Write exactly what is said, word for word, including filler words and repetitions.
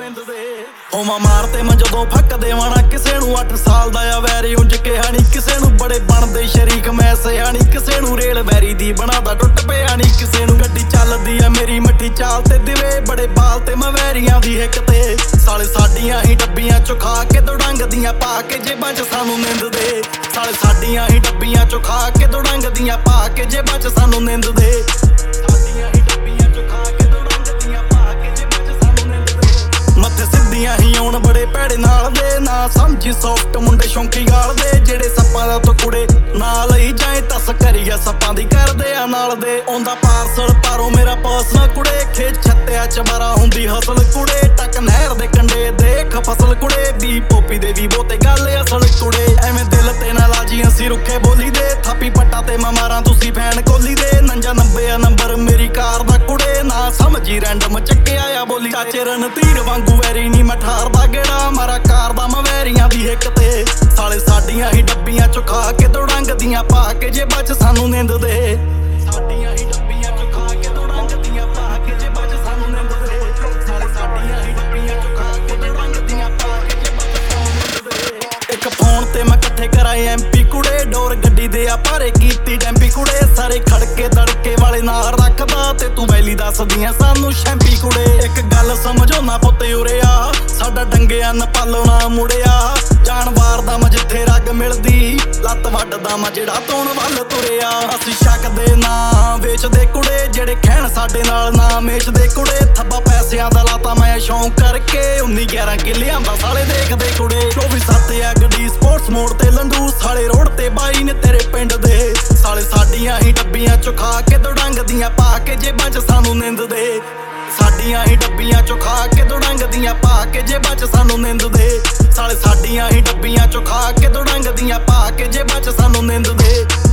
ਨਿੰਦ ਦੇ। ਹੋਵਾਂ ਮਾਰਤੇ ਮੈਂ ਜਦੋਂ ਫੱਕ ਦੇਵਾਣਾ ਕਿਸੇ ਨੂੰ ਅੱਠ ਸਾਲ ਦਾ ਆ ਵੈਰੀ ਉਂਝ ਕਿਹਾ ਨੀ ਕਿਸੇ ਨੂੰ ਬੜੇ ਬਣਦੇ ਸ਼ਰੀਕ ਮੈਂ ਸਿਆਣੀ ਕਿਸੇ ਨੂੰ ਰੇਲ ਵੈਰੀ ਦੀ ਬਣਾਦਾ ਟੁੱਟ ਪਿਆ ਨੀ ਕਿਸੇ ਨੂੰ ਗੱਡੀ ਚੱਲਦੀ ਆ ਮੇਰੀ ਮੱਠੀ ਚਾਲ ਤੇ ਦਿਵੇ ਬੜੇ ਬਾਲ ਤੇ ਮੈਂ ਵੈਰੀਆਂ ਦੀ ਹਿੱਕ ਤੇ ਸਾਲੇ ਸਾਡੀਆਂ ਹੀ ਡੱਬੀਆਂ ਚੋਂ ਖਾ ਕੇ ਦੁੜੰਗਦੀਆਂ ਪਾ ਕੇ ਜੇਬਾਂ 'ਚ ਸਾਨੂੰ ਨਿੰਦ ਦੇ ਸਾਲੇ ਸਾਡੀਆਂ ਹੀ ਡੱਬੀਆਂ ਚੋਂ ਖਾ ਕੇ ਦੁੜੰਗਦੀਆਂ ਪਾ ਕੇ ਜੇਬਾਂ 'ਚ ਸਾਨੂੰ ਨਿੰਦ ਦੇ ਸਾਡੀਆਂ ਹੀ ਡੱਬੀਆਂ ਚੋਂ ਖਾ ਕੇ ਦੁੜੰਗਦੀਆਂ ਪਾ ਕੇ ਜੇਬਾਂ 'ਚ ਸਾਨੂੰ ਨਿੰਦ ਦੇ ਮੱਥੇ ਸਿੱਧੀਆਂ ਹੀ ਆਉਣ ਬੜੇ ਭੈੜੇ ਨਾਲ ਦੇ ਨਾ ਸਮਝੀ ਸੌਫਟ ਮੁੰਡੇ ਸ਼ੌਂਕੀ ਗਾਲ ਦੇ ਜਿਹੜੇ ਸੱਪਾਂ ਦਾ ਤੋਂ ਕੁੜੇ ਨਾ ਲਈ ਜਾਏ ਤਸ ਕਰੀਆ ਸੱਪਾਂ ਦੀ ਕਰਦੇ ਆ ਨਾਲ ਦੇ ਆਉਂਦਾ ਪਾਰਸਲ ਪਾਰੋ ਮੇਰਾ ਪਾਸ ਨਾ ਕੁੜੇ ਖੇਤ ਛੱਤਿਆ ਚਬਾਰਾ ਹੁੰਦੀ ਹਸਲ ਕੁੜੇ ਟੱਕ ਨਹਿਰ ਦੇ ਕੰਡੇ ਦੇਖ ਫਸਲ ਕੁੜੇ ਵੀ ਪੋਪੀ ਦੇ ਵੀ ਬੋਤੇ ਗੱਲ ਅਸਲ ਕੁੜੇ ਐਵੇਂ ਦਿਲ ਤੇ ਨਾ ਲਾਜੀ ਅਸੀਂ ਰੁੱਖੇ ਬੋਲੀ ਦੇ ਥਾਪੀ ਪੱਟਾ ਤੇ ਮੈਂ ਮਾਰਾਂ ਤੁਸੀਂ ਫੈਨ ਕੋਲੀ ਦੇ ਨੰਜਾ ਨੱਬੇ ਆ ਨੰਬਰ ਮੇਰੀ ਕਾਰ ਦਾ ਕੁੜੇ ਨਾ ਸਮਝੀ ਰੈਂਡਮ ਚੱਕਿਆ ਆ ਬੋਲੀ ਚਾਚੇ ਰਨ ਤੀਰ ਵਾਂਗੂ ਵੈਰੀ ਨੀ ਮਠਾਰ ਦਾ ਗੇੜਾ ਮਾਰਾ ਕਾਰ ਦਾ ਮੈਂ ਵੈਰੀਆਂ ਦੀ ਹਿੱਕ ਤੇ ਸਾਲੇ ਸਾਡੀਆਂ ਹੀ ਡੱਬੀਆਂ ਚੋਂ ਖਾ ਕੇ ਦੁੜੰਗਦੀਆਂ ਪਾ ਕੇ ਜੇਬਾਂ 'ਚ ਸਾਨੂੰ ਨਿੰਦ ਦੇ ਸਾਡੀਆਂ ਹੀ ਡੱਬੀਆਂ ਚੋਂ ਖਾ ਕੇ ਦੁੜੰਗਦੀਆਂ ਪਾ ਕੇ ਜੇਬਾਂ 'ਚ ਸਾਨੂੰ ਨਿੰਦ ਦੇ ਸਾਲੇ ਸਾਡੀਆਂ ਹੀ ਡੱਬੀਆਂ ਚੋਂ ਖਾ ਕੇ ਦੁੜੰਗਦੀਆਂ ਪਾ ਕੇ ਜੇਬਾਂ 'ਚ ਸਾਨੂੰ ਨਿੰਦ ਦੇ ਇੱਕ ਫੋਨ ਤੇ ਮੈਂ ਇਕੱਠੇ ਕਰਾਏ ਐਮਪੀ ਕੁੜੇ ਡੋਰ ਗੱਡੀ ਦੇ ਆ ਭਾਰੇ ਕੀਤੀ ਡੈਂਪੀ ਕੁੜੇ ਸਾਰੇ ਖੜਕੇ ਦੜਕੇ ਵਾਲੇ ਨਾਲ ਰੱਖਦਾ ਤੇ ਤੂੰ ਵੈਲੀ ਦੱਸਦੀਆਂ ਸਾਨੂੰ ਸ਼ੈਂਪੀ ਕੁੜੇ ਇੱਕ ਗੱਲ ਸਮਝੋ ਨਾ ਪੁੱਤ ਉਰਿਆ ਸਾਡਾ ਡੰਗਿਆ ਨਾ ਪਾਲਣਾ ਮੁੜਿਆ ਜਾਨਵਾਰ ਦਾ ਮੈਂ ਜਿੱਥੇ ਰੱਗ ਮਿਲਦੀ ਲੱਤ ਵੱਢਦਾ ਮੈਂ ਜਿਹੜਾ ਤੋਣ ਵੱਲ ਤੁਰਿਆ ਅਸੀਂ ਸ਼ੱਕਦੇ ਨਾ ਵੇਚਦੇ ਕੁੜੇ ਜਿਹੜੇ ਖੈਣ ਸਾਡੇ ਨਾਲ ਨਾ ਮੇਚਦੇ ਕੁੜੇ ਥੱਬਾ ਪੈਸਿਆਂ ਦਾ ਲਾਤਾ ਮੈਂ ਸ਼ੌਂਕ ਕਰਕੇ ਉੱਨੀ ਗਿਆਰਾਂ ਕਿੱਲਿਆਂ ਦਾ ਸਾਲੇ ਦੇਖਦੇ ਕੁੜੇ ਚੌਵੀ ਸੱਤ ਆ ਗੱਡੀ ਸਪੋਰਟਸ ਮੋੜ ਤੇ ਲੰਡੂ ਸਾਲੇ ਰੋਡ ਤੇ ਬਾਈ ਨੇ ਤੇਰੇ ਪਿੰਡ ਦੇ ਸਾਲੇ ਸਾਡੀਆਂ ਹੀ ਡੱਬੀਆਂ ਚੋਂ ਖਾ ਕੇ ਦੁੜੰਗਦੀਆਂ ਪਾ ਕੇ ਜੇਬਾਂ 'ਚ ਸਾਨੂੰ ਨਿੰਦ ਦੇ ਸਾਡੀਆਂ ਹੀ ਡੱਬੀਆਂ ਚੋਂ ਖਾ ਕੇ ਦੁੜੰਗਦੀਆਂ ਪਾ ਕੇ ਜੇਬਾਂ 'ਚ ਸਾਨੂੰ ਨਿੰਦ ਦੇ ਸਾਲੇ ਸਾਡੀਆਂ ਹੀ ਡੱਬੀਆਂ ਚੋਂ ਖਾ ਕੇ ਦੁੜੰਗਦੀਆਂ ਪਾ ਕੇ ਜੇਬਾਂ 'ਚ ਸਾਨੂੰ ਨਿੰਦ ਦੇ